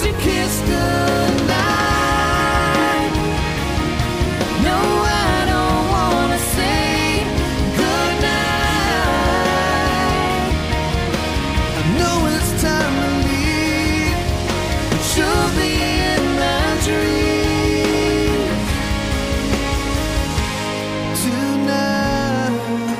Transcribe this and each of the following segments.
just a kiss goodnight. No, I don't wanna say goodnight. I know it's time to leave, but you'll be in my dreams tonight.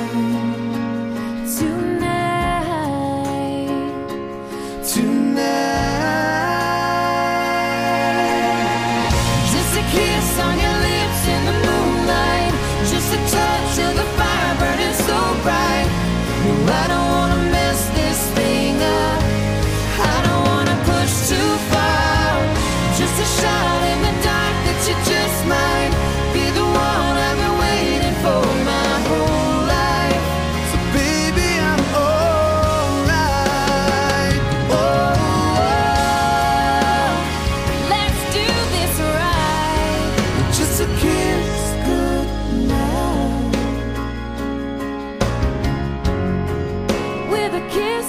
Tonight. Just a kiss on your lips in the moonlight, just a touch of the fire burning so bright. No, I don't wanna mess this thing up, I don't wanna push too far. Just a shot in the dark that you just might be the one I've been waiting for my whole life. So baby, I'm alright. Oh, let's do this right. Just a kiss goodnight. With a kiss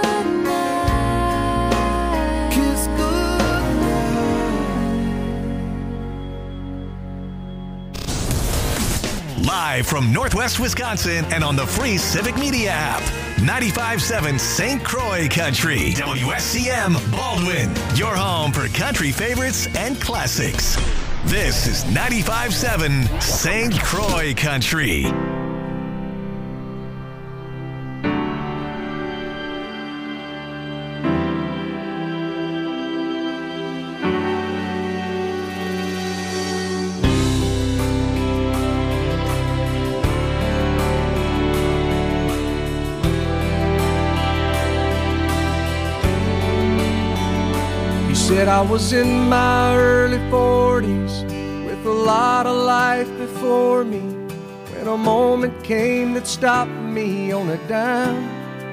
goodnight. Kiss goodnight. Live from Northwest Wisconsin and on the free Civic Media app. 95.7 St. Croix Country. WSCM Baldwin. Your home for country favorites and classics. This is 95.7 St. Croix Country. He said I was in my early 40s with a lot of life before me, when a moment came that stopped me on a dime.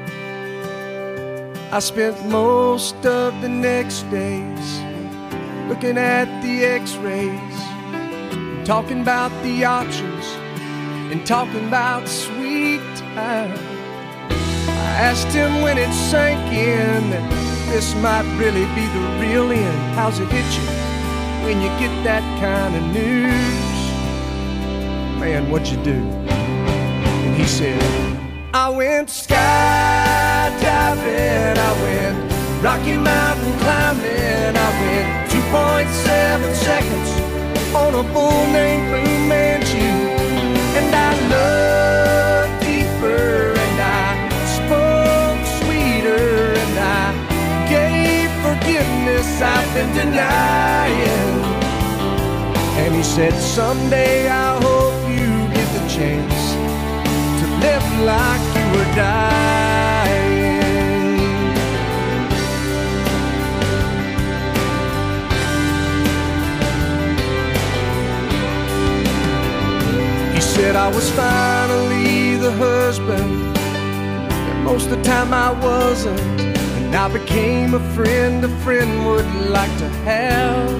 I spent most of the next days looking at the x-rays, talking about the options and talking about sweet time. I asked him when it sank in that this might really be the real end. How's it hit you when you get that kind of news? Man, what'd you do? And he said, I went skydiving, I went Rocky Mountain climbing, I went 2.7 seconds on a bull named Blue Manchu. And I looked deeper and I spoke sweeter and I gave forgiveness I've been denying. And he said, someday I hope you get the chance to live like you were dying. He said I was finally the husband that most of the time I wasn't, and I became a friend would like to have.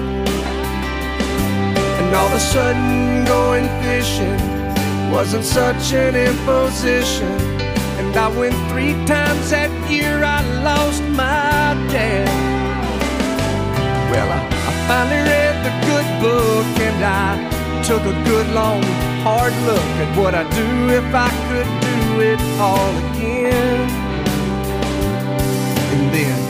And all of a sudden going fishing wasn't such an imposition, and I went 3 times that year. I lost my dad. Well, I finally read the good book and I took a good long hard look at what I'd do if I could do it all again. And then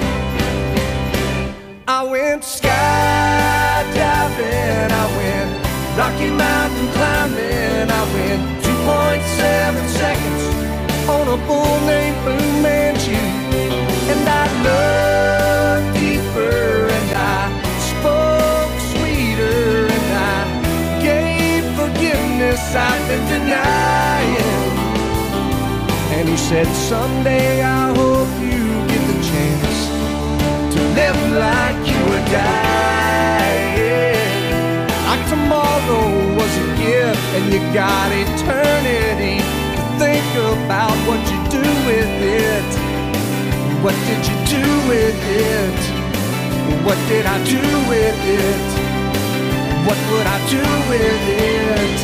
I went skydiving, I went Rocky Mountain climbing, I went 2.7 seconds on a bull named Blue Manchu. And I looked deeper and I spoke sweeter and I gave forgiveness I've been denying. And he said, someday I hope you get the chance to live like you were dying. Like tomorrow was a gift and you got eternity to think about what you do with it. What did you do with it? What did I do with it? What would I do with it?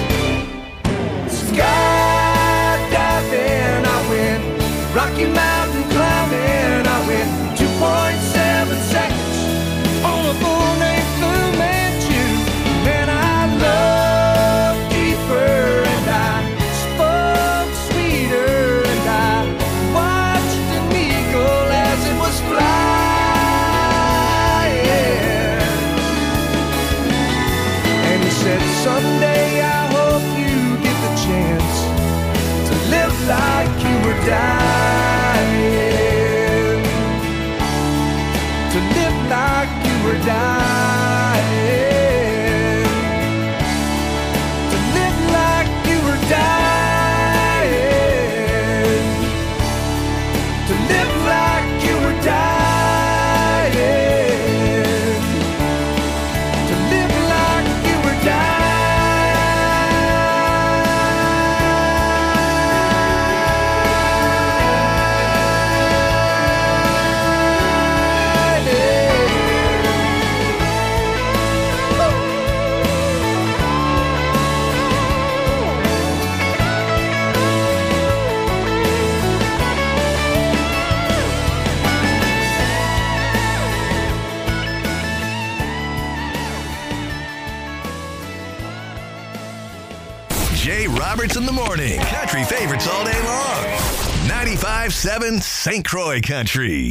Skydiving, I went Rocky Mountain climbing, I went 2.7 seconds a bull named Fu Manchu. Man, I loved deeper and I spoke sweeter and I watched an eagle as it was flying. And he said, someday I hope you get the chance to live like you were dying, to live like you were dying, to live like you were dying, to live like you were dying, to live like you were dying. Jay Roberts in the morning. Country favorites all day long. 95.7 St. Croix Country.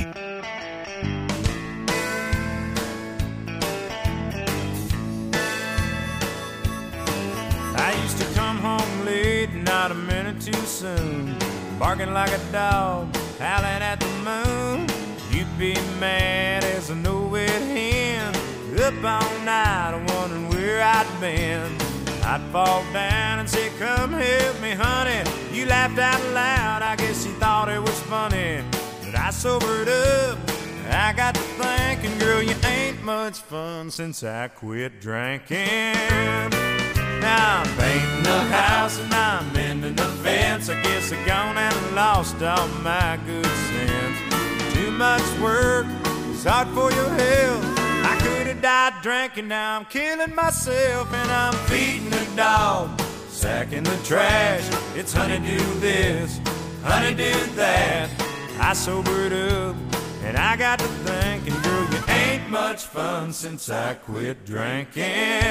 I used to come home late, not a minute too soon, barking like a dog, howling at the moon. You'd be mad as a no-wit hen, up all night wondering where I'd been. I'd fall down and say, come help me, honey. You laughed out loud, I guess you thought it was funny. But I sobered up, I got to thinking, girl, you ain't much fun since I quit drinking. Now I'm painting the house and I'm mending the fence. I guess I gone and lost all my good sense. Too much work, it's hard for your health. I could have died drinking, now I'm killing myself. And I'm feeding the dog, sacking the trash. It's honey do this, honey do that. I sobered up and I got to thinking, girl, you ain't much fun since I quit drinking.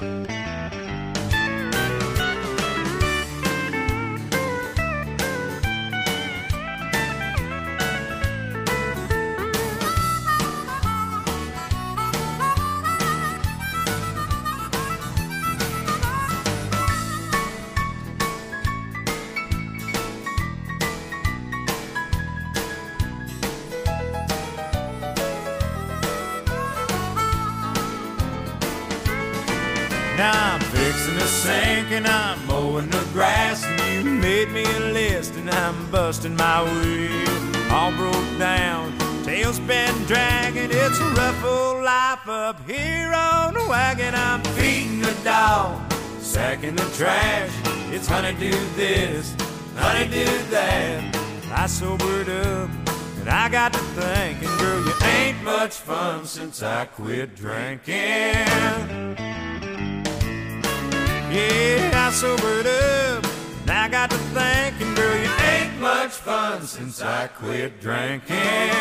Now I'm fixing the sink and I'm mowing the grass, and you made me a list and I'm busting my wheel. All broke down, tail's been dragging. It's a rough old life up here on the wagon. I'm feeding the dog, sacking the trash. It's honey do this, honey do that. I sobered up and I got to thinking, girl, you ain't much fun since I quit drinking. Yeah, I sobered up, and I got to thinking, girl, you ain't much fun since I quit drinking.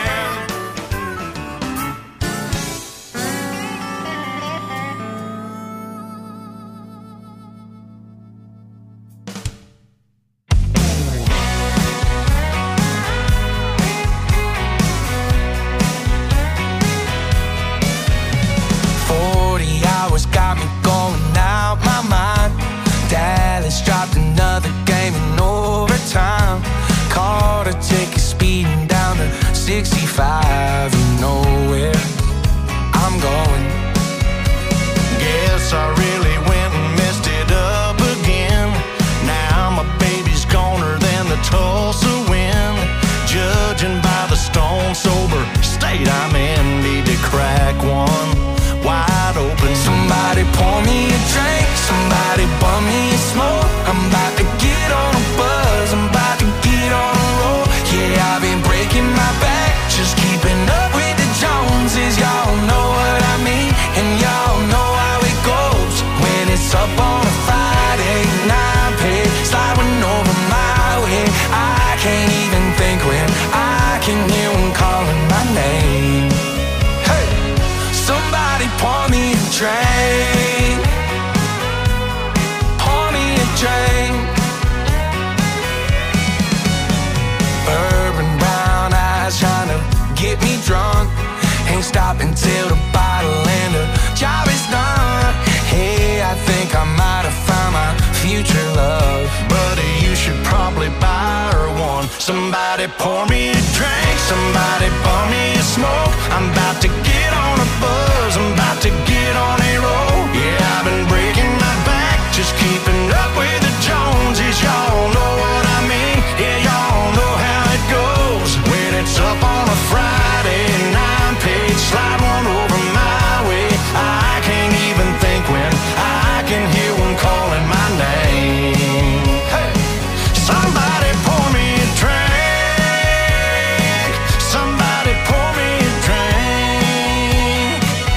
40 hours got me going out my mind. Dallas dropped another game in overtime. Caught a ticket speeding down to 65. You know where I'm going. Guess I really went and messed it up again. Now my baby's goner than the Tulsa wind. Judging by the stone sober state I'm in, need to crack one wide open. Somebody pour me a drink, somebody bum me a smoke. I'm about to get on a buzz, I'm about to get on a roll. Yeah, I've been breaking my back, just keeping up with the Joneses. Y'all know what I mean, and y'all know how it goes. When it's up on a Friday night, pay sliding over my way. I can't even think when I can hear one calling my name. Hey, somebody Somebody pour me a drink. Pour me a drink. Bourbon brown eyes trying to get me drunk. Ain't stopping till the bottle and the job is done. Hey, I think I might have found my future love. Buddy, you should probably buy her one. Somebody pour me a drink. Somebody pour me a smoke. I'm about to get on a buzz. I'm about to get on a roll. Yeah, I've been breaking my back, just keeping up with the Joneses. Y'all know what I mean. Yeah, y'all know how it goes. When it's up on a Friday and I'm paid, slide one over my way. I can't even think when I can hear one calling my name. Hey, somebody pour me a drink. Somebody pour me a drink.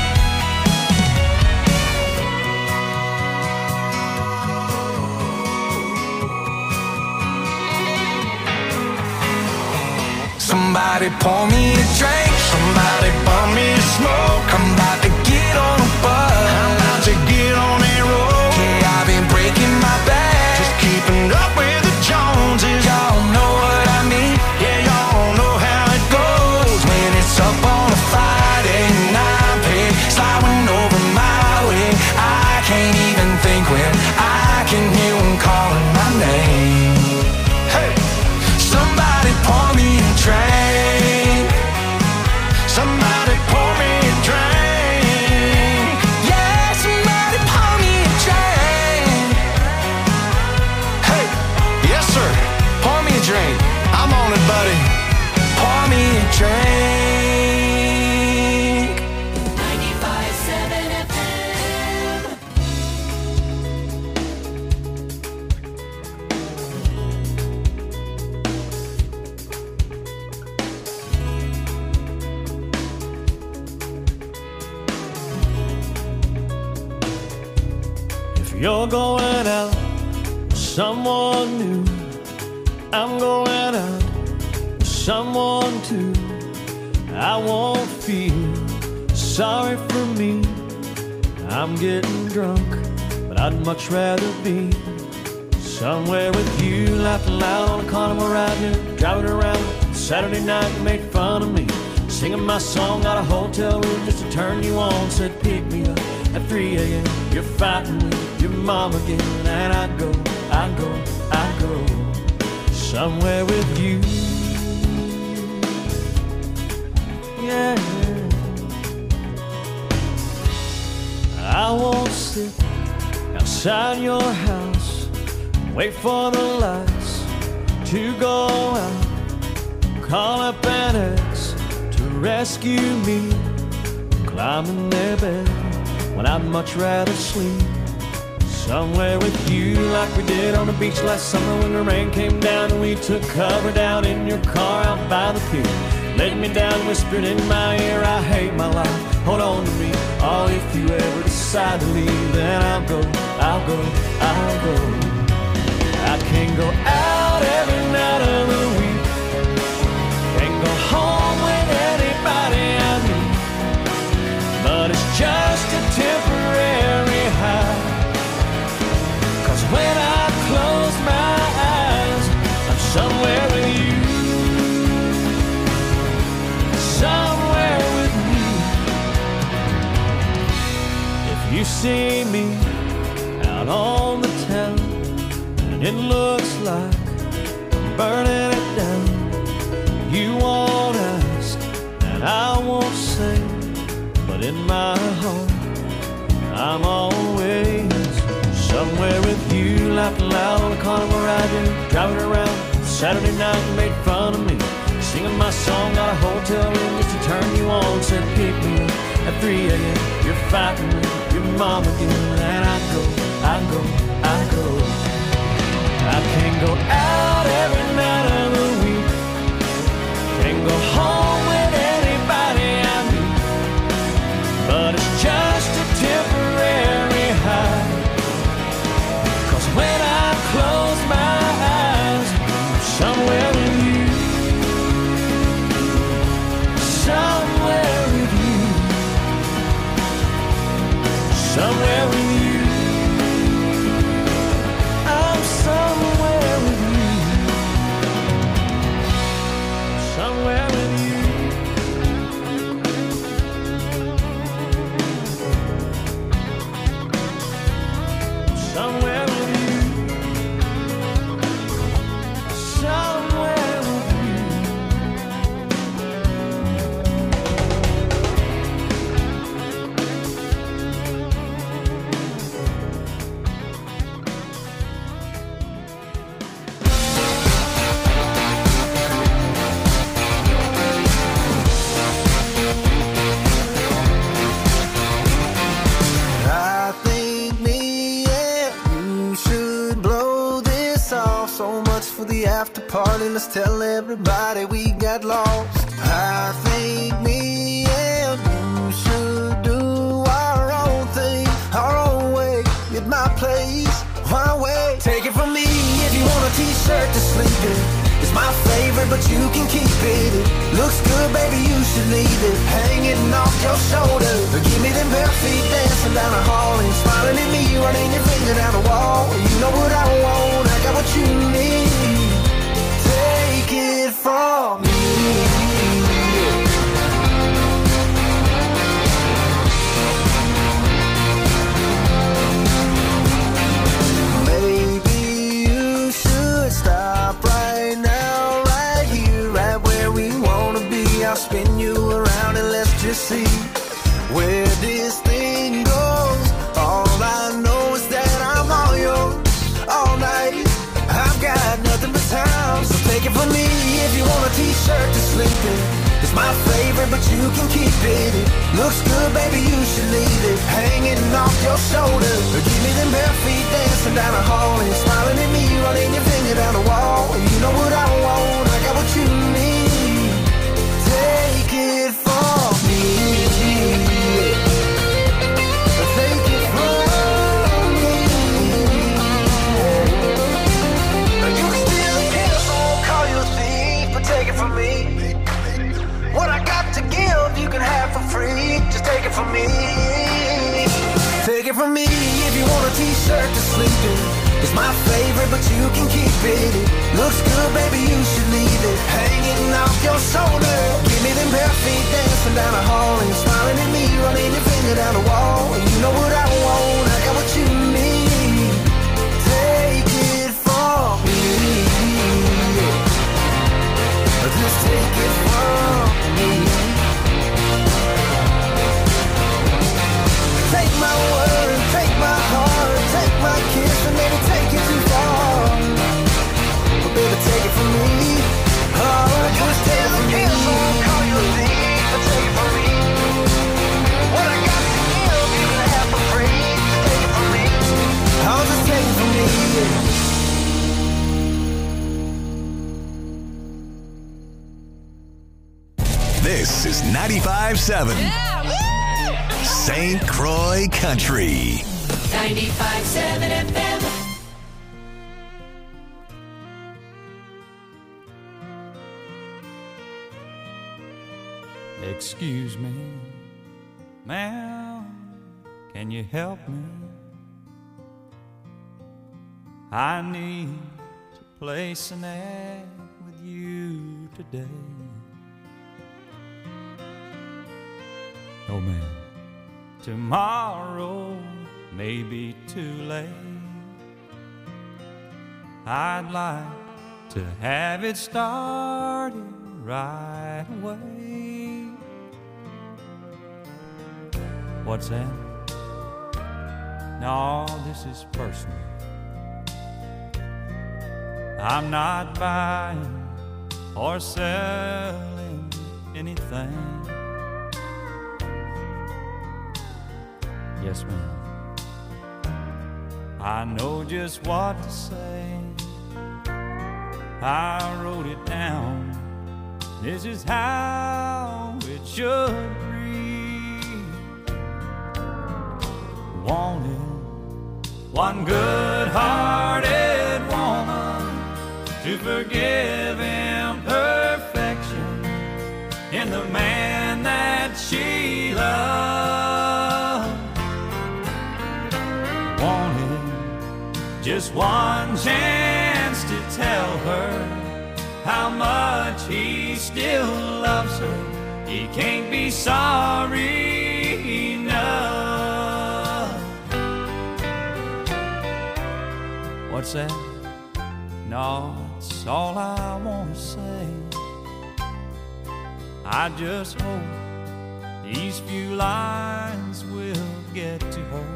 Somebody pour me a drink. Somebody pour me a smoke. I'm about to get on a bus. I'm about to get on a roll. Yeah, I've been breaking my back, just keeping up with the Joneses. Y'all know what I mean. Yeah, y'all know how it goes. When it's up on a Friday and I'm paid, sliding over my way. I can't even think when I can hear one calling my name. Hey, somebody pour me a drink. Somebody pour me a drink. Yeah, somebody pour me a drink. Hey, yes sir, pour me a drink. I'm on it, buddy. Pour me a drink. 95.7 FM. If you're going out with someone new, I'm going out with someone too. I won't feel sorry for me. I'm getting drunk, but I'd much rather be somewhere with you, laughing loud on a carnival ride here, driving around Saturday night. You made fun of me, singing my song out of hotel room just to turn you on. Said pick me up at 3 a.m. You're fighting with your mom again, and I go somewhere with you. Yeah, I won't sit outside your house, wait for the lights to go out, call up an ex to rescue me, climb in their bed when I'd much rather sleep somewhere with you, like we did on the beach last summer when the rain came down and we took cover down in your car out by the pier. Laid me down, whispered in my ear, I hate my life, hold on to me. Oh, if you ever decide to leave, then I'll go. I can't go out every night of the week, can't go home with anybody I meet, but it's just a temporary high. 'Cause when I close my eyes, I'm somewhere with you, somewhere with me. If you see me out on the town and it looks like I'm burning it down, you won't ask and I won't say, but in my heart I'm always somewhere with you, laughing loud on a carnival ride here, driving around Saturday night. You made fun of me, singing my song out of hotel room just to turn you on. Said pick me up at 3 a.m. You're fighting with your mom again, and I go. I can't go out every night of the week, can't go home with anybody I meet, but it's just a temporary high. 'Cause when I close my eyes, I'm somewhere with you, somewhere with you. for the after party. Let's tell everybody we got lost. I think me and you should do our own thing, our own way, at my place, my way. Take it from me, if you want a t-shirt to sleep in, it's my favorite, but you can keep it. It looks good, baby, you should leave it hanging off your shoulder. Give me them bare feet dancing down the hall and smiling at me, running your finger down the wall. You know what I want, I got what you need. Take it from me. I'll spin you around and let's just see where this thing goes. All I know is that I'm all yours all night. I've got nothing but time, so take it from me. If you want a t-shirt to sleep in, it's my favorite, but you can keep it. It looks good, baby, you should leave it hanging off your shoulder. Give me them bare feet dancing down the hall and smiling at me, running your finger down the wall. You know what I want, I got what you need. Take it from me. Take it from me. You can still kill, so I won't call you a thief, but take it from me. What I got to give, you can have for free. Just take it from me. Take it from me. If you want a t-shirt to sleep in, it's my favorite, but you can keep it. It looks good, baby, you should leave it hanging off your shoulder. Give me them bare feet dancing down the hall and smiling at me, running your finger down the wall. You know what I want, I got what you need. Take it from me. Just take it from me. Take my word, take my heart, take my kiss, and maybe take it too far. But baby, take it from me. Oh, just take it from me. So I'll call you a thief, but take it from me. What I got to give, you can have for free. Just take it from me. Oh, just take it from me. This is 95.7 St. Croix Country. 95.7 FM. Excuse me, ma'am, can you help me? I need to place an ad with you today. Oh man, tomorrow may be too late. I'd like to have it started right away. What's that? No, this is personal. I'm not buying or selling anything. Yes, ma'am. I know just what to say. I wrote it down. This is how it should read. Wanted one good-hearted woman to forgive imperfection in the man that she loved. Wanted just one chance to tell her how much he still loves her. He can't be sorry enough. What's that? No, it's all I want to say. I just hope these few lines will get to her.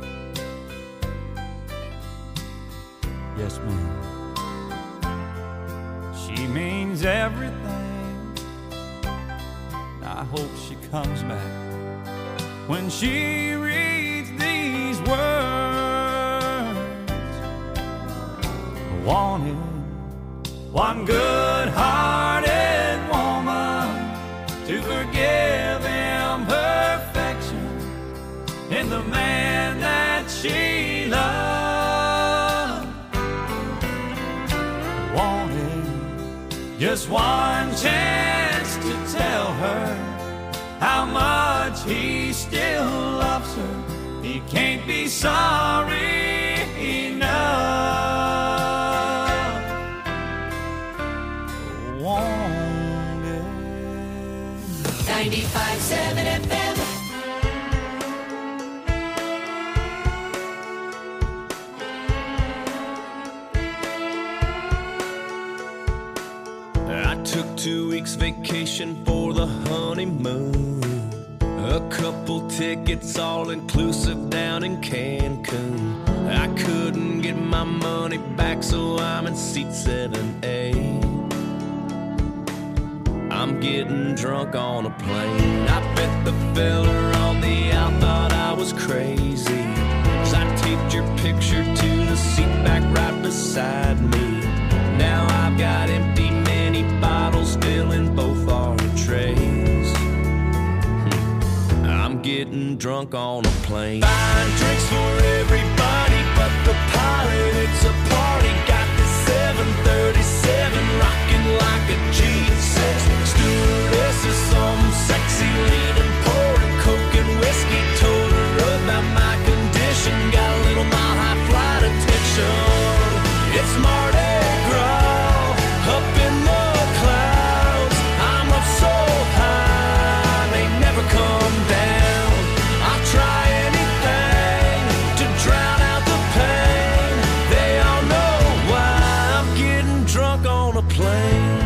Yes, ma'am. She means everything. I hope she comes back when she reads these words. I wanted one good-hearted woman to forgive imperfection in the man that she loved. Wanted just one chance to tell her how much he still loves her. He can't be sorry enough. Wanted 95.7 FM. I took 2 weeks vacation for the honeymoon. A couple tickets all inclusive down in Cancun. I couldn't get my money back, so I'm in seat 7A. I'm getting drunk on a plane. I bet the fella on the out thought I was crazy, 'cause I taped your picture to the seat back right beside me. Now I've got empty mini bottles filling both our trays. I'm getting drunk on a plane. Buying drinks for everybody but the pilot. It's a party. Got the 737 rocking like a G6. Stewardess is some sexy leaning, pouring coke and whiskey. Told her about my condition. Got a little mile high flight attention. It's Mardi Gras up in the clouds. I'm up so high, they never come down. I'll try anything to drown out the pain. They all know why I'm getting drunk on a plane.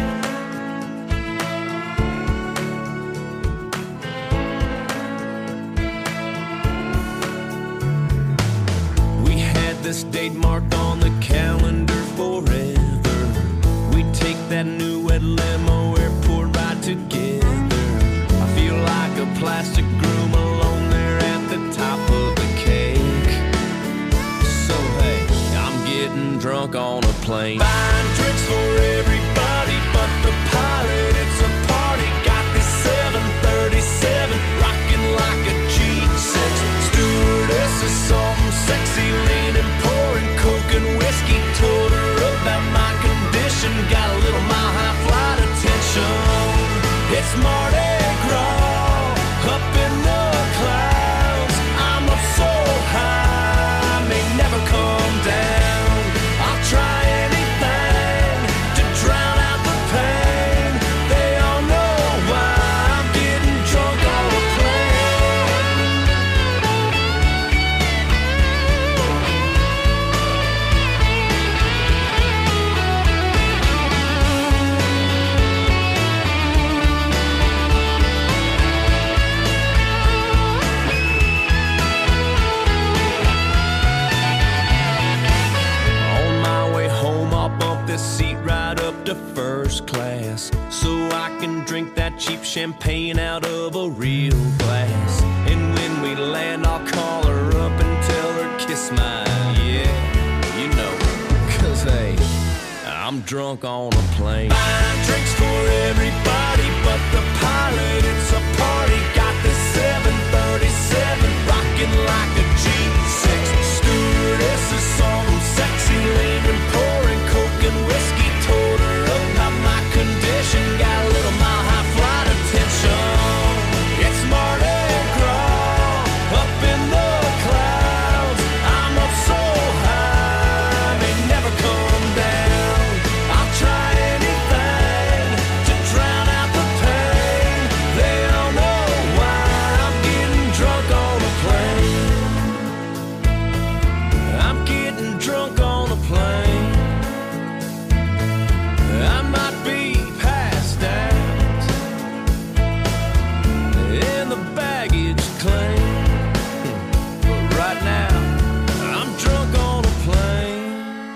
We had this date marked on the calendar forever. We take that new wet limo, airport ride together. I feel like a plastic groom alone there at the top of the cake. So hey, I'm getting drunk on a plane. Buying drinks for everybody but the pilot. It's a party. Got this 737 rocking like a G6. Stewardess is some sexy leaning, pouring coke and whiskey. Told her about my condition. Got a little mile high flight attention. It's Mardi Gras up in the clouds. I'm up so high, may never come down. I'll try anything to drown out the pain. They all know why I'm getting drunk on a plane. On my way home, I'll bump this seat right up to first class, so I can drink that cheap champagne out of a real glass. And when we land, I'll call her up and tell her kiss my, yeah, you know, 'cause hey, I'm drunk on a plane. Buying drinks for everybody but the pilot. It's a party. Got this 737 rocking like a G6. Stewardess is some sexy leaning, pouring coke and whiskey. Told her about my condition. Got a little mile high flight attention. It's Mardi Gras up in the clouds. I'm up so high, may never come down. I'll try anything to drown out the pain. They all know why I'm getting drunk on a plane. I'm getting drunk on a plane. I might be passed out in the baggage claim, but right now I'm drunk on a plane.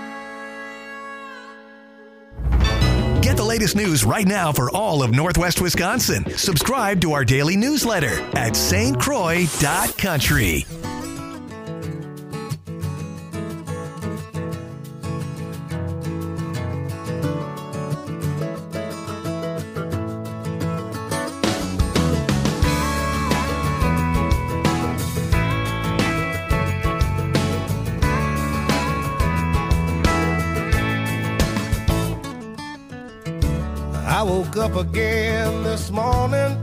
Get the latest news right now for all of Northwest Wisconsin. Subscribe to our daily newsletter at stcroix.country. I woke up again this morning,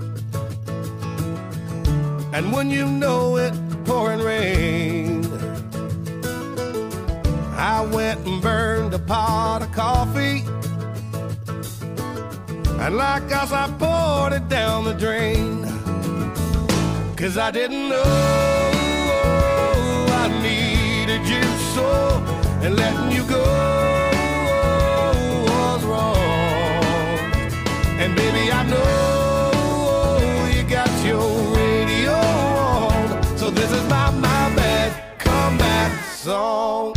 and when you know it, pouring rain. I went and burned a pot of coffee, and like us I poured it down the drain. 'Cause I didn't know I needed you so, and letting you go was wrong. And baby, I know you got your radio on, so this is my bad comeback song.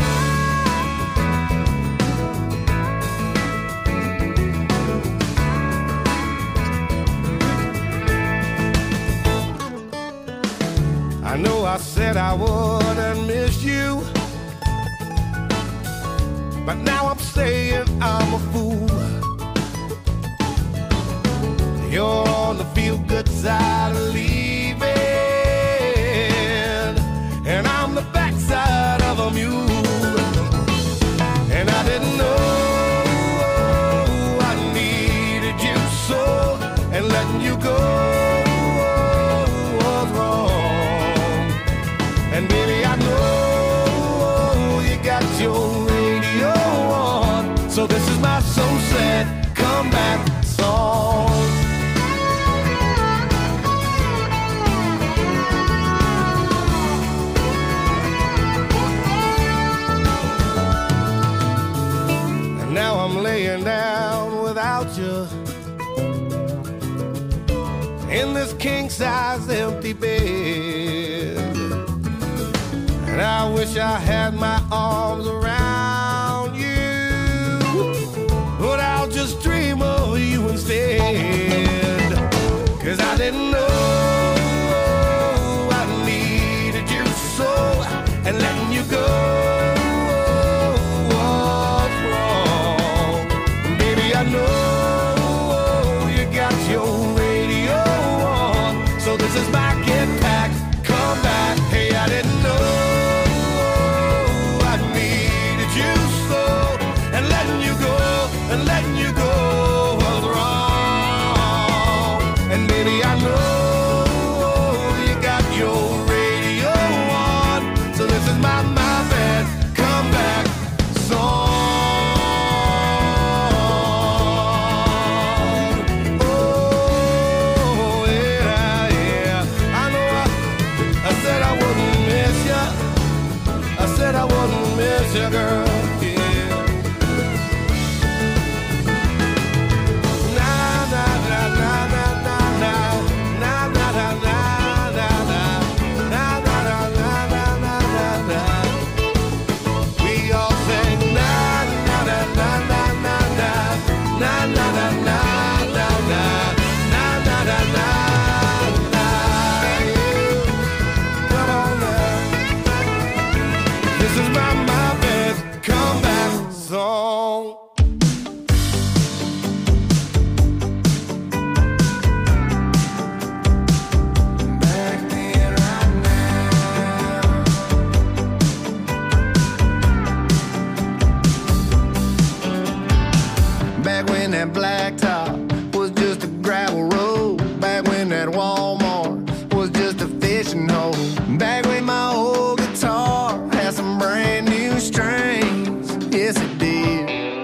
I know I said I wouldn't miss you, but now I'm saying I'm a fool. You're on the feel-good side of leaving, and I'm the backside of a mule. And I didn't know I needed you so, and letting you go was wrong. And baby, I know you got your radio on, so this is my so sad comeback song. And now I'm laying down without you in this king-size empty bed. And I wish I had my arms around you, but I'll just dream of you instead. 'Cause I didn't know I needed you so, and letting you go was wrong. Baby, I know you got your radio on, so this is my get back, come back. Hey, I didn't know and letting you go was wrong. And baby, I know you got your radio on, so this is my bad comeback song. Oh yeah, yeah. I know I said I wouldn't miss you. I said I wouldn't miss you, girl. That blacktop was just a gravel road. Back when that Walmart was just a fishing hole. Back when my old guitar had some brand new strings. Yes, it did.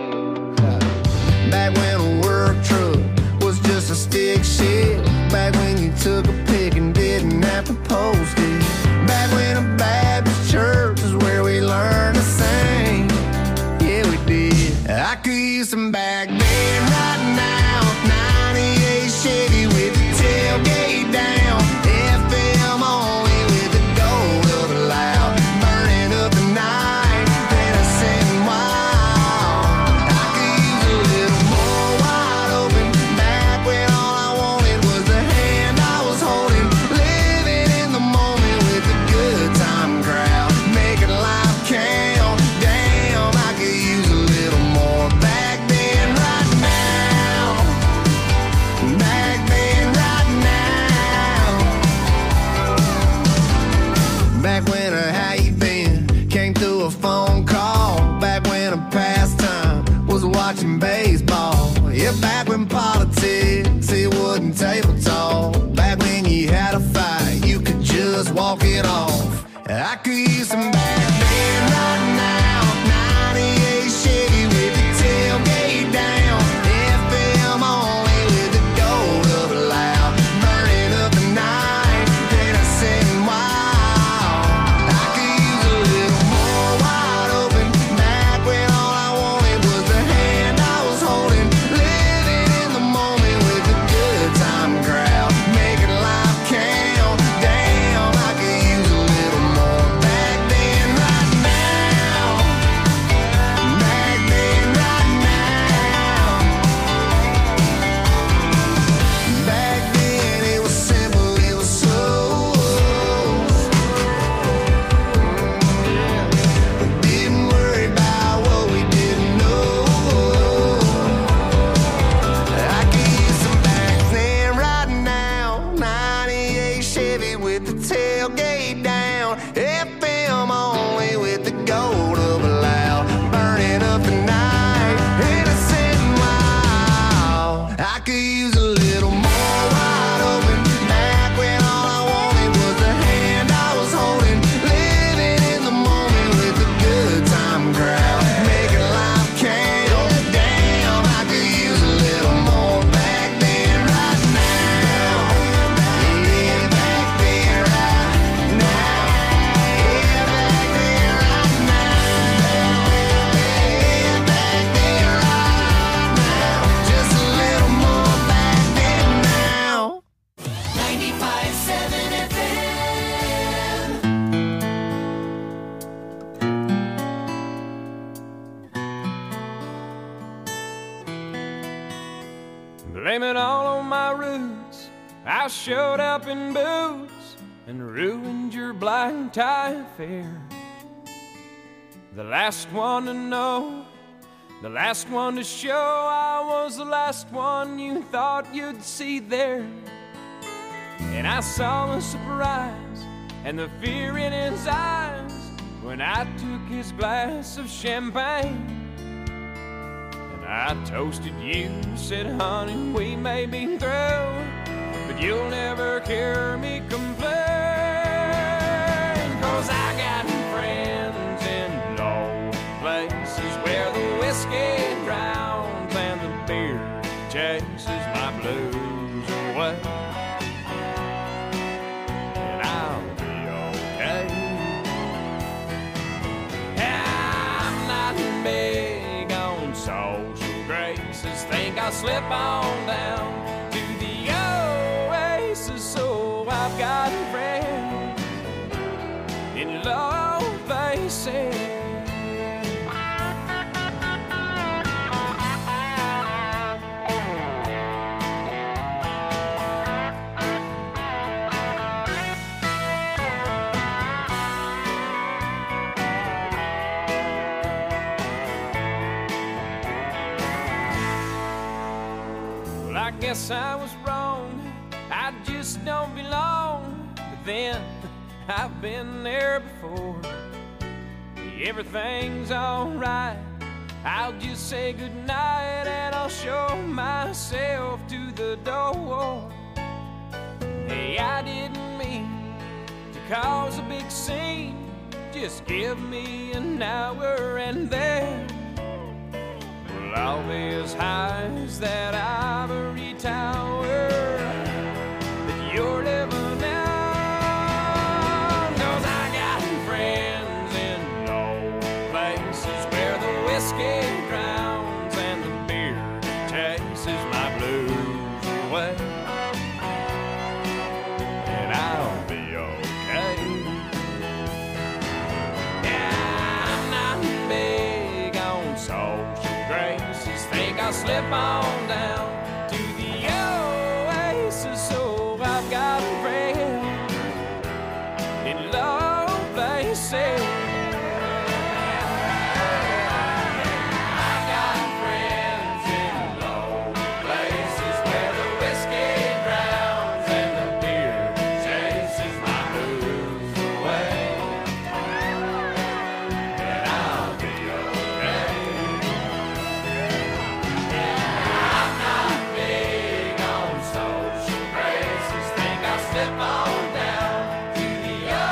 Back when a work truck was just a stick shift. Back when you took a pic and didn't have to post it. Back when a Baptist church is where we learned to sing. Yeah, we did. I could use some back then. Right now, 98 Chevy with the tailgate down, FM only with the gold of the loud, burning up the night, then I sitting wild. I could use a little more wide open, back when all I wanted was the hand I was holding, living in the moment with the good time crowd, making life count. Damn, I could use a little more back then, right now. Back then, right now. Back when a how you been came through a phone call. Back when a pastime was watching baseball. Yeah, back when walk it off. I could use some back then right now. 98 Chevy with the tailgate down. FM only with the gold up loud. Burning up the night, then I said wow. I could use a little more wide open. Back when all I wanted was the hand I was holding. Living in the moment with the good time crowd. Making life count. Damn, I could use a little more back then right now. Back then right now. Back then it was simple, it was slow. Didn't worry about what we didn't know. I could use some back then right now. 98 Chevy with the tailgate down. FM only with the gold up loud. Burning up the night. And I said, wow. I could use a little more wide open. Back when all I wanted was the hand I was holding. Living in the moment with the good time crowd. Making life count. Damn, I could use a little more back then right now. Yeah, back then right now. Yeah, back then right now. Yeah, back then right now. Just a little more back then now. 95.7 FM. Blame it all on my roots. I showed up in boots and ruined your black tie affair. The last one to know, the last one to show. I was the last one you thought you'd see there. And I saw the surprise and the fear in his eyes when I took his glass of champagne. I toasted you, said, honey, we may be through, but you'll never hear me complain. 'Cause I got friends in low places where the whiskey drowns and the beer chases my blues away. And I'll be okay. I'm not big on social graces. Think I'll slip on down to the oasis. So I've got friends in low places. I guess I was wrong, I just don't belong. But then, I've been there before. Everything's alright, I'll just say goodnight and I'll show myself to the door. Hey, I didn't mean to cause a big scene. Just give me an hour and then I'll be as high as that ivory tower that you're living on. 'Cause I got friends in low places where the whiskey drowns and the beer chases my blues away. And I'll be okay. Yeah, I'm not big on social graces. Think I'll slip on down to the oasis. So I've got friends in low places. I got friends in low places where the whiskey drowns and the beer chases my blues away. And I'll be okay. I'm not big on social graces. Think I'll slip on down to the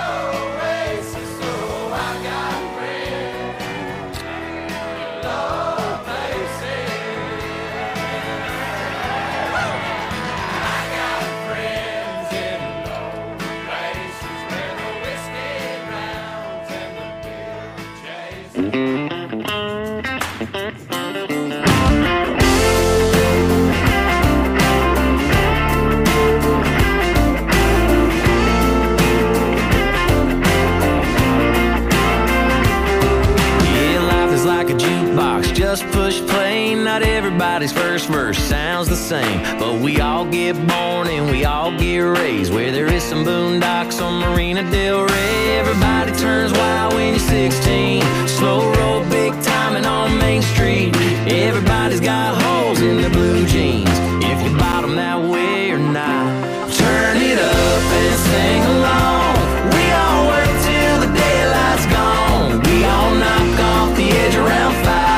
Just push play, not everybody's first verse sounds the same, but we all get born and we all get raised where there is some boondocks on Marina Del Rey. Everybody turns wild when you're 16, slow roll, big timing on Main Street. Everybody's got holes in their blue jeans, if you bottom that way or not. Turn it up and sing along. We all work till the daylight's gone. We all knock off the edge around 5.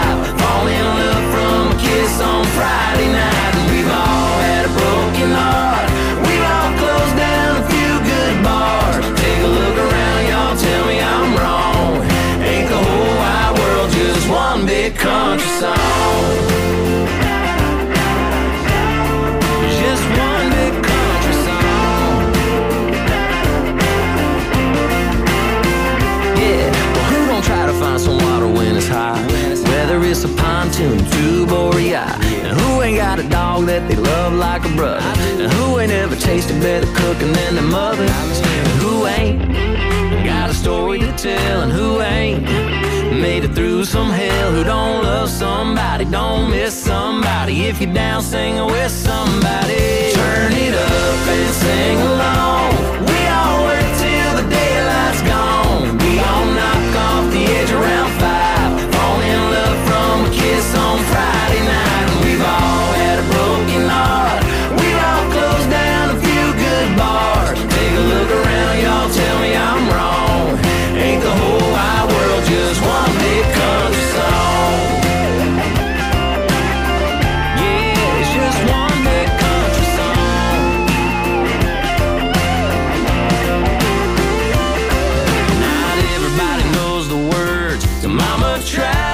On Friday night, and we've all had a broken heart. We've all closed down a few good bars. Take a look around, y'all, tell me I'm wrong. Ain't the whole wide world just one big country song? Just one big country song. Yeah, well, who don't try to find some water when it's high? Whether it's a pontoon, tube, or a yacht. And who ain't got a dog that they love like a brother? And who ain't ever tasted better cooking than their mother? And who ain't got a story to tell? And who ain't made it through some hell? Who don't love somebody, don't miss somebody? If you're down, sing with somebody. Turn it up and sing along. We all work till the daylight's gone. We all knock off the edge around 5. From a kiss on Friday night, and we've all had a broken heart. We've all closed down a few good bars. Take a look around, y'all, tell me I'm wrong. Ain't the whole wide world just one big country song? Yeah, it's just one big country song. Not everybody knows the words to Mama Tried.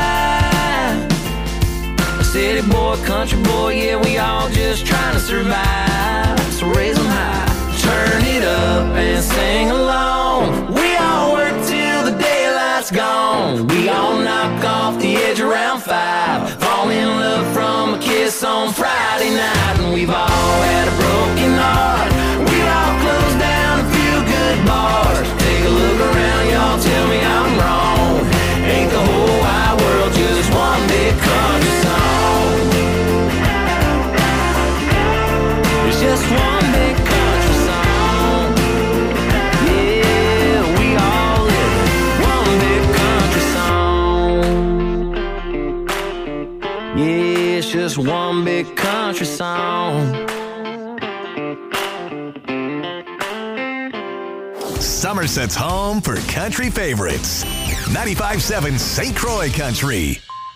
City boy, country boy, yeah, we all just trying to survive. So raise them high, turn it up and sing along. We all work till the daylight's gone. We all knock off the edge around 5. Fall in love from a kiss on Friday night, and we've all had a broken heart. We've all closed down a few good bars. Take a look around, y'all, tell me I'm wrong. Ain't the whole wide world just one big country song? It's just one big country song. Yeah, we all live one big country song. Yeah, it's just one big country song. Somerset's home for country favorites. 95.7 St. Croix Country.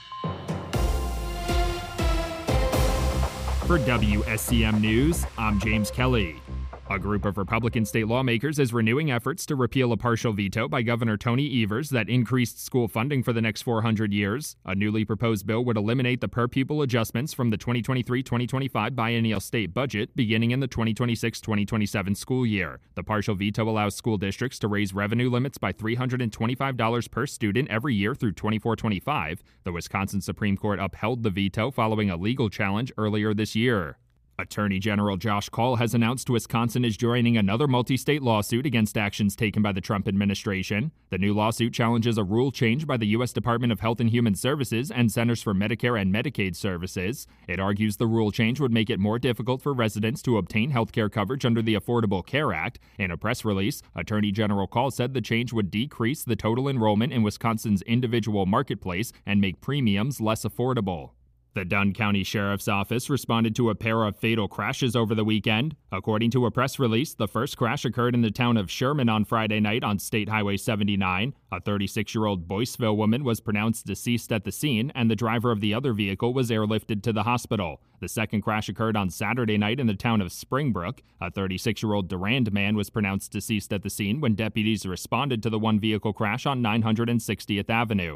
For WSCM News, I'm James Kelly. A group of Republican state lawmakers is renewing efforts to repeal a partial veto by Governor Tony Evers that increased school funding for the next 400 years. A newly proposed bill would eliminate the per-pupil adjustments from the 2023-2025 biennial state budget beginning in the 2026-2027 school year. The partial veto allows school districts to raise revenue limits by $325 per student every year through 24-25. The Wisconsin Supreme Court upheld the veto following a legal challenge earlier this year. Attorney General Josh Kaul has announced Wisconsin is joining another multi-state lawsuit against actions taken by the Trump administration. The new lawsuit challenges a rule change by the U.S. Department of Health and Human Services and Centers for Medicare and Medicaid Services. It argues the rule change would make it more difficult for residents to obtain health care coverage under the Affordable Care Act. In a press release, Attorney General Kaul said the change would decrease the total enrollment in Wisconsin's individual marketplace and make premiums less affordable. The Dunn County Sheriff's Office responded to a pair of fatal crashes over the weekend. According to a press release, the first crash occurred in the town of Sherman on Friday night on State Highway 79. A 36-year-old Boyceville woman was pronounced deceased at the scene, and the driver of the other vehicle was airlifted to the hospital. The second crash occurred on Saturday night in the town of Springbrook. A 36-year-old Durand man was pronounced deceased at the scene when deputies responded to the one-vehicle crash on 960th Avenue.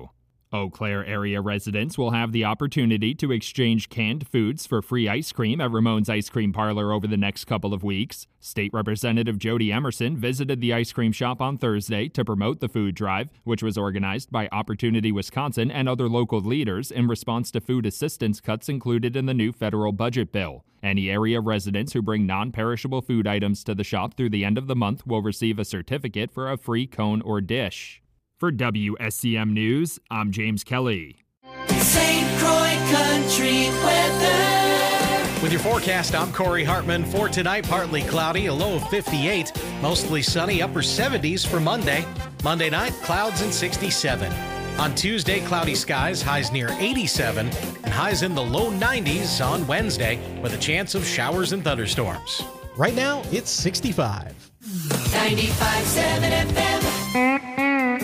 Eau Claire area residents will have the opportunity to exchange canned foods for free ice cream at Ramon's Ice Cream Parlor over the next couple of weeks. State Representative Jody Emerson visited the ice cream shop on Thursday to promote the food drive, which was organized by Opportunity Wisconsin and other local leaders in response to food assistance cuts included in the new federal budget bill. Any area residents who bring non-perishable food items to the shop through the end of the month will receive a certificate for a free cone or dish. For WSCM News, I'm James Kelly. St. Croix Country weather. With your forecast, I'm Corey Hartman. For tonight, partly cloudy, a low of 58. Mostly sunny, upper 70s for Monday. Monday night, clouds and 67. On Tuesday, cloudy skies, highs near 87, and highs in the low 90s on Wednesday, with a chance of showers and thunderstorms. Right now, it's 65. 95.7 FM.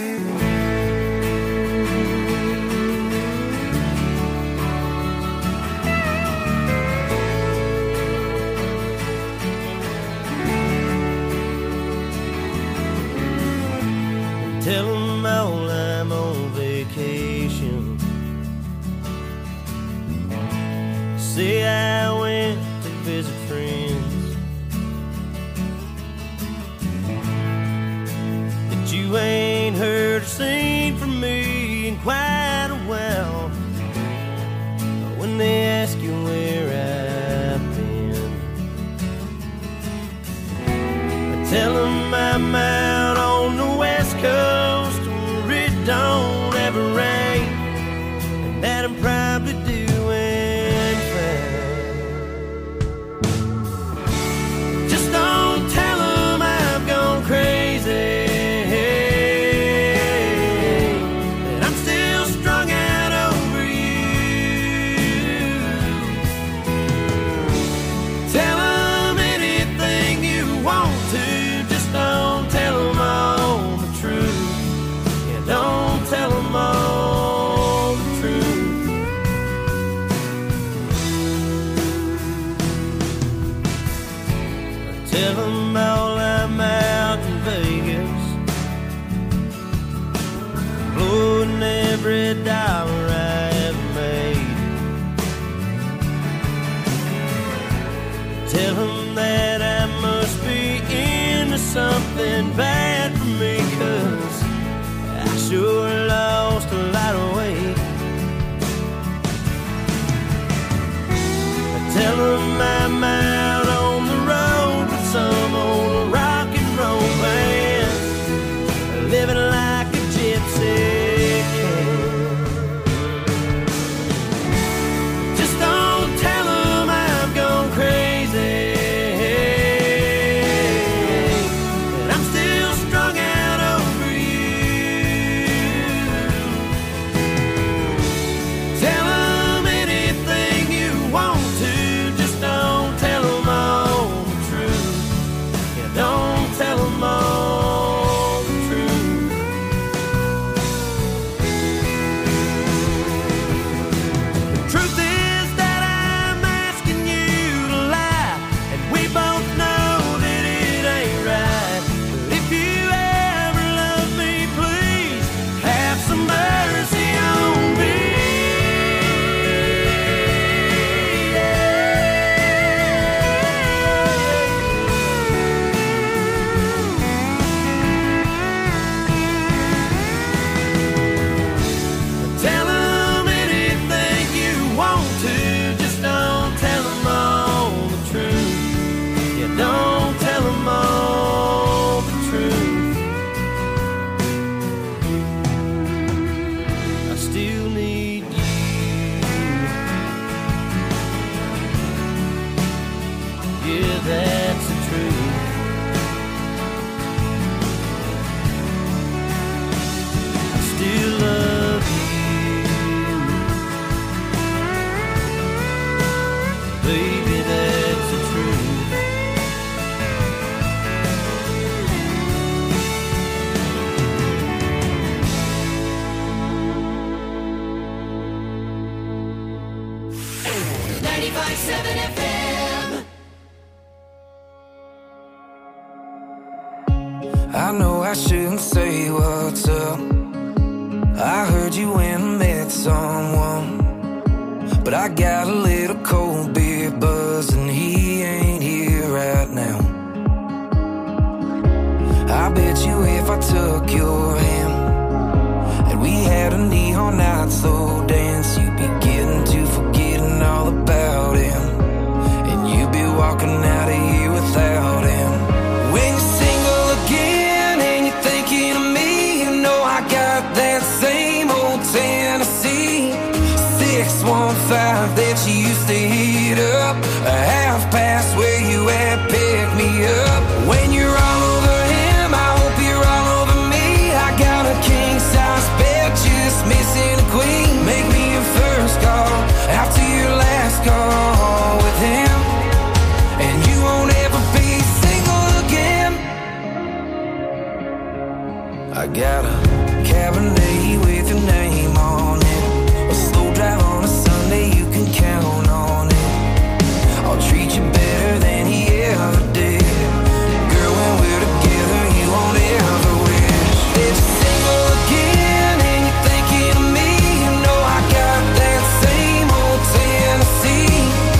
Tell them all I'm on vacation. Say I went to visit friends. That you ain't heard or seen from me in quite a while. When they ask you where I've been, I tell them I'm out on the West Coast where it don't ever rain, and that I'm probably doing fine. Just don't tell them I've gone crazy, that I'm still strung out over you. Tell them anything you want to, just don't tell them all the truth. Yeah, don't tell them all the truth. Tell them all I'm out in Vegas, blowing every dollar I ever made. Tell them that I must be into something bad for me, 'cause I sure lost a lot of weight. Tell them I'm out on the road with some old rock and roll band, living like a gypsy can. Just don't tell them I've gone crazy, and I'm still strung out over you. Tell them anything you want to, just don't tell them all the truth. Yeah, don't tell them all the truth. The truth is that I'm asking you to lie, and we both know that it ain't right. But if you ever love me, please have some mercy on me. Tell them anything you want to, just don't tell them all the truth. Yeah, don't tell them all the truth. I still need you. Yeah, that's the truth. I still love you. Baby, that's the truth. FM. I know I shouldn't say what's up, I heard you went and met someone, but I got a little cold beer buzz and he ain't here right now. I bet you if I took your hand and we had a neon night slow dance, you'd be getting to forgetting all about him, and you'd be walking out of here without him. When you're single again and you're thinking of me, you know I got that same old Tennessee 615 that you used to heat up, a half past where you at, pick me up. When you're all over him, I hope you're all over me. I got a king size bed, just missing a queen. Make me your first call after your last call with him, and you won't ever be single again. I got a Cabernet with your name on it, a slow drive on a Sunday, you can count on it. I'll treat you better than he ever did. Girl, when we're together, you won't ever wish that you're single again and you're thinking of me. You know I got that same old Tennessee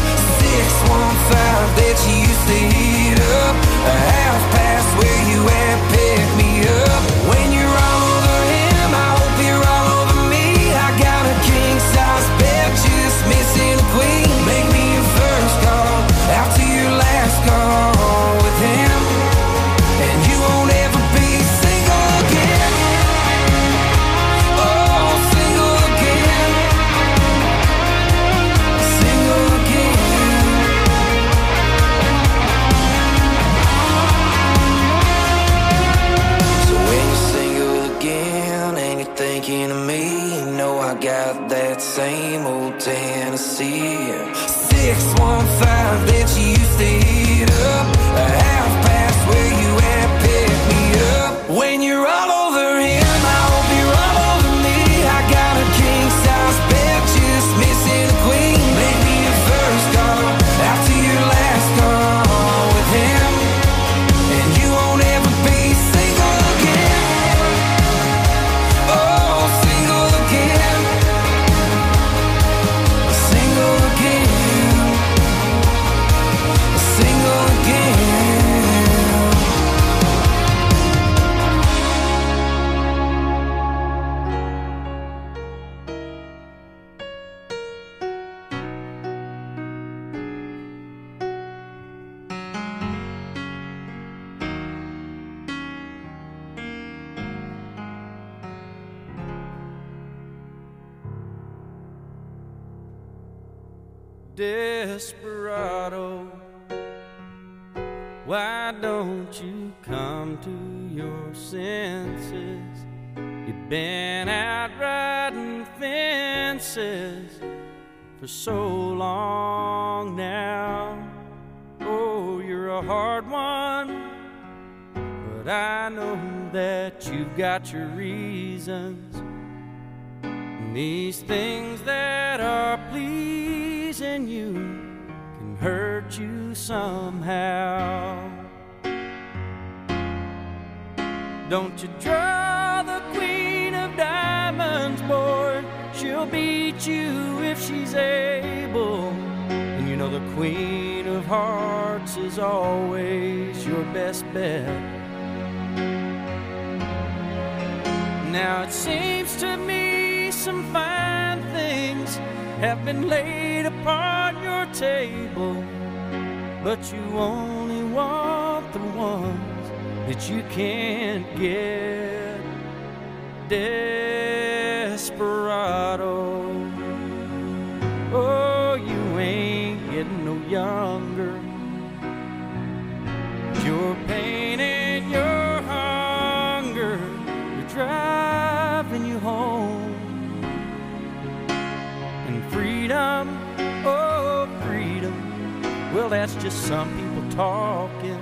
615 that you used to heat up, a half past where you at, pick me up. When you're all over him, I hope you're all over me. I got a king size bed, just missing a queen. Make me your first call after your last call with him, and you won't ever be single again. Oh, single again, single again. So when you're single again and you're thinking of me, you know I got that same old Tennessee 615 that you used to heat up, a half past where you at, pick me up. When you're all over him, I hope you're all over me. I got a king size bed, just missing a queen. Make me your first call after your last call with him, and you won't ever be single again. Oh, single again, single again, single again. Desperado, why don't you come to your senses? You've been out riding fences for so long now. Oh, you're a hard one, but I know that you've got your reasons. And these things that are pleasing you can hurt you somehow. Don't you draw the queen of diamonds, boy. She'll beat you if she's able. And you know the queen of hearts is always your best bet. Now it seems to me some fine things have been laid upon your table, but you only want the ones that you can't get. Desperado, oh, you ain't getting no younger. Your pain and your hunger are driving you home. And freedom, oh freedom, well that's just some people talking.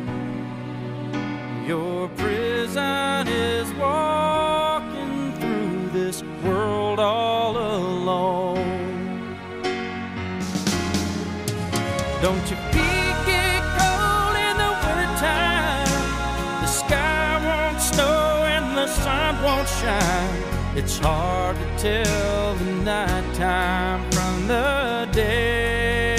Your prison is walking through this world all alone. Don't your feet get cold in the wintertime? The sky won't snow and the sun won't shine. It's hard to tell the nighttime from the day.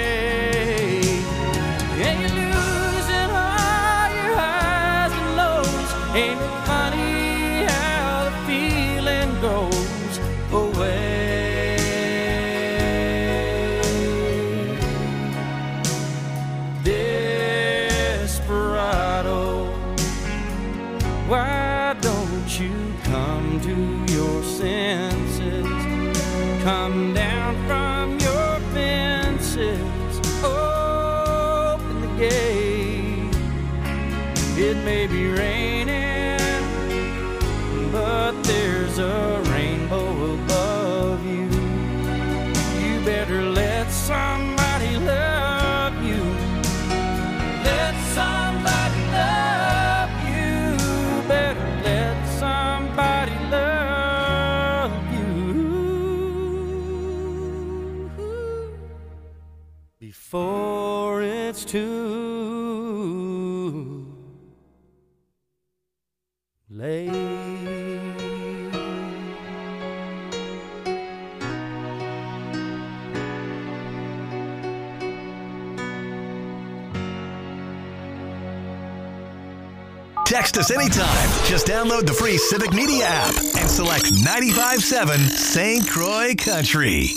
And you're losing all your highs and lows. Ain't it funny how the feeling goes away? Desperado, why don't you come to your senses? Come down from your fences, open the gate. It may be raining, but there's a rainbow above you. You better let somebody love you. Let somebody love you. Better let somebody love you before it's too late. Text us anytime. Just download the free Civic Media app and select 95.7 St. Croix Country.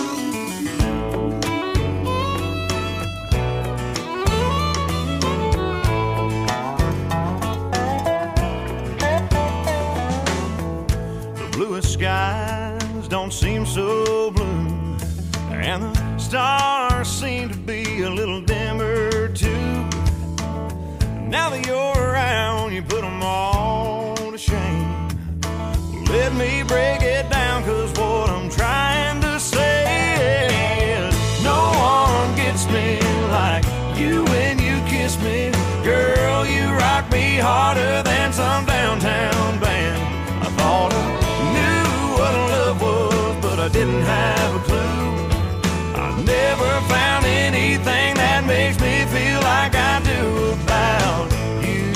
The bluest skies don't seem so blue, and the stars seem to be a little dimmer too. Now that you're around, you put them all to shame. Let me break it down, cause what I'm trying to say is no one gets me like you when you kiss me. Girl, you rock me harder than some downtown band. I thought I knew what love was, but I didn't have a clue. I never found anything that makes me feel like I do about you.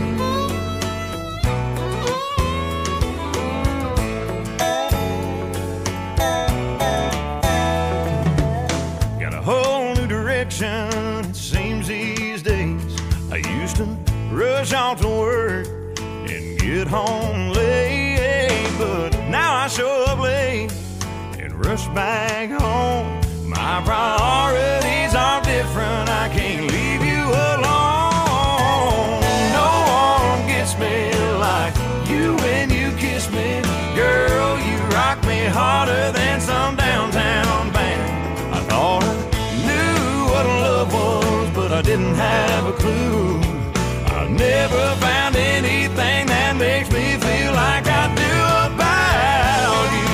Got a whole new direction, it seems these days. I used to rush off to work and get home late, but now I show up late and rush back home. My priorities are different, I can't leave you alone. No one gets me like you when you kiss me. Girl, you rock me harder than some downtown band. I thought I knew what love was, but I didn't have a clue. I never found anything that makes me feel like I do about you.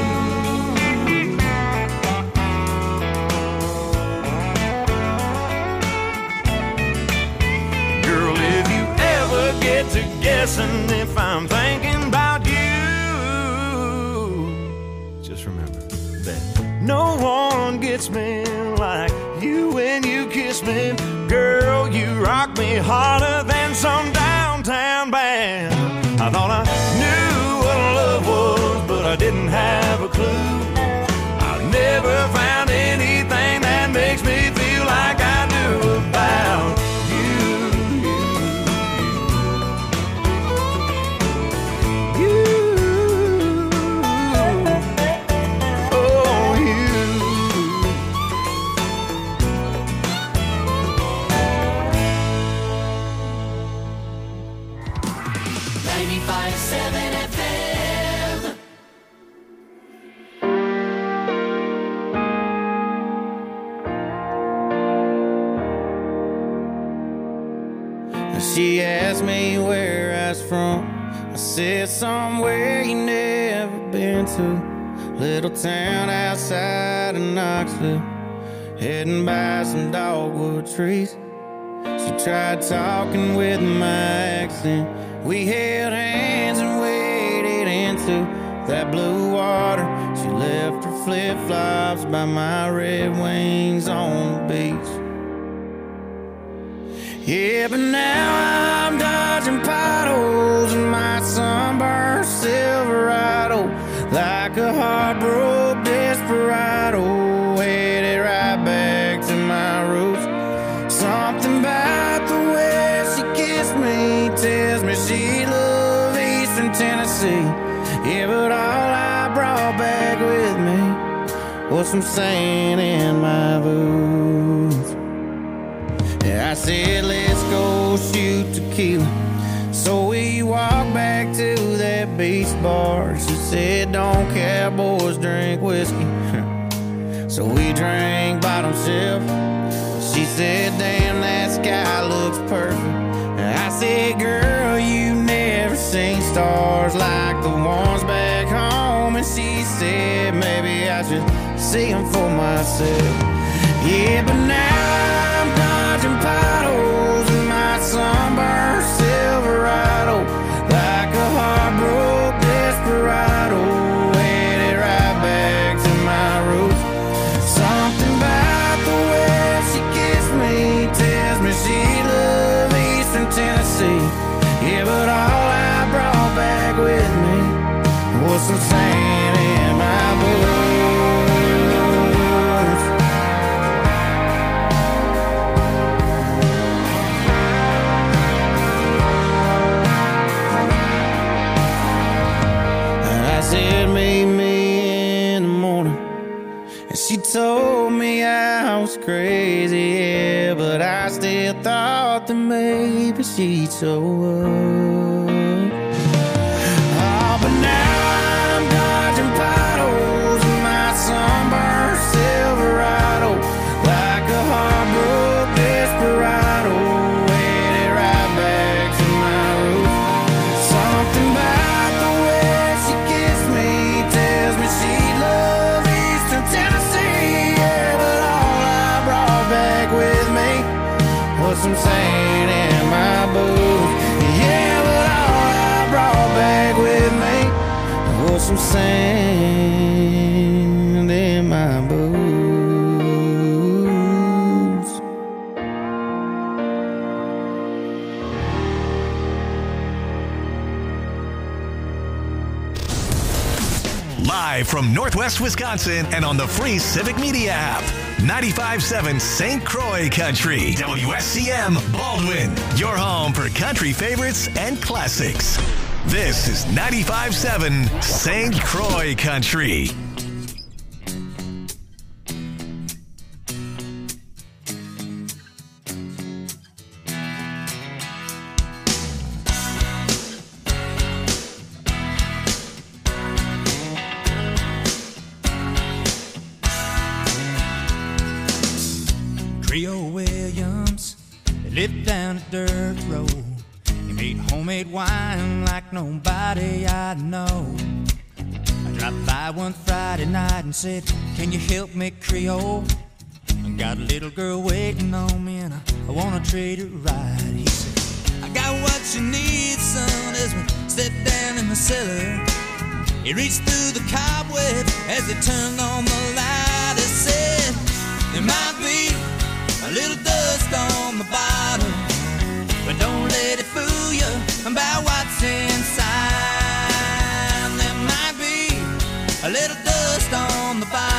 Get to guessing if I'm thinking about you. Just remember that no one gets me like you when you kiss me. Girl, you rock me harder than some downtown band. I thought I knew what love was, but I didn't have a clue. I never found anything that makes me feel like I do about She asked me where I was from. I said somewhere you never been to. Little town outside of Knoxville, heading by some dogwood trees. She tried talking with my accent. We held hands and waded into that blue water. She left her flip-flops by my Red Wings on the beach. Yeah, but now I'm dodging potholes in my sunburned Silverado. heartbroken desperado, headed right back to my roots. Something about the way she kissed me tells me she loved Eastern Tennessee. Yeah, but all I brought back with me was some sand in my boots. Yeah, I said, let's go shoot tequila. So we walked back to that beach bar. She said, don't cowboys drink whiskey. So we drank bottom shelf. She said, damn, that sky looks perfect. I said, girl, you never seen stars like the ones back home. And she said, maybe I should see them for myself. Yeah, but now I'm dodging potholes in my sunburned Silverado, like a heartbroken desperado, headed right back to my roots. Something about the way she kissed me tells me she loved Eastern Tennessee. Yeah, but all I brought back with me was some sand in my boots. I said, meet me in the morning. And she told me I was crazy, yeah, but I still thought that maybe she'd show up. Oh, but now I'm dodging potholes in my sunburned Silverado, like a heartbroken desperado, headed right back to my roots. Something about the way she kissed me tells me she loved Eastern Tennessee. Yeah, but all I brought back with me was some sand in my boots. Yeah, but all I brought back with me was some sand in my boots. Live from Northwest Wisconsin and on the free Civic Media app. 95.7 St. Croix Country. WSCM Baldwin. Your home for country favorites and classics. This is 95.7 St. Croix Country. Creole Williams, they lived down a dirt road. He made homemade wine like nobody I know. I dropped by one Friday night and said, can you help me, Creole? I got a little girl waiting on me and I wanna treat her right. He said, I got what you need, son, as we stepped down in the cellar. He reached through the cobweb as he turned on the light. He said, there might be a little dust on the bottom, but don't let it fool you about what's inside. There might be a little dust on the bottom.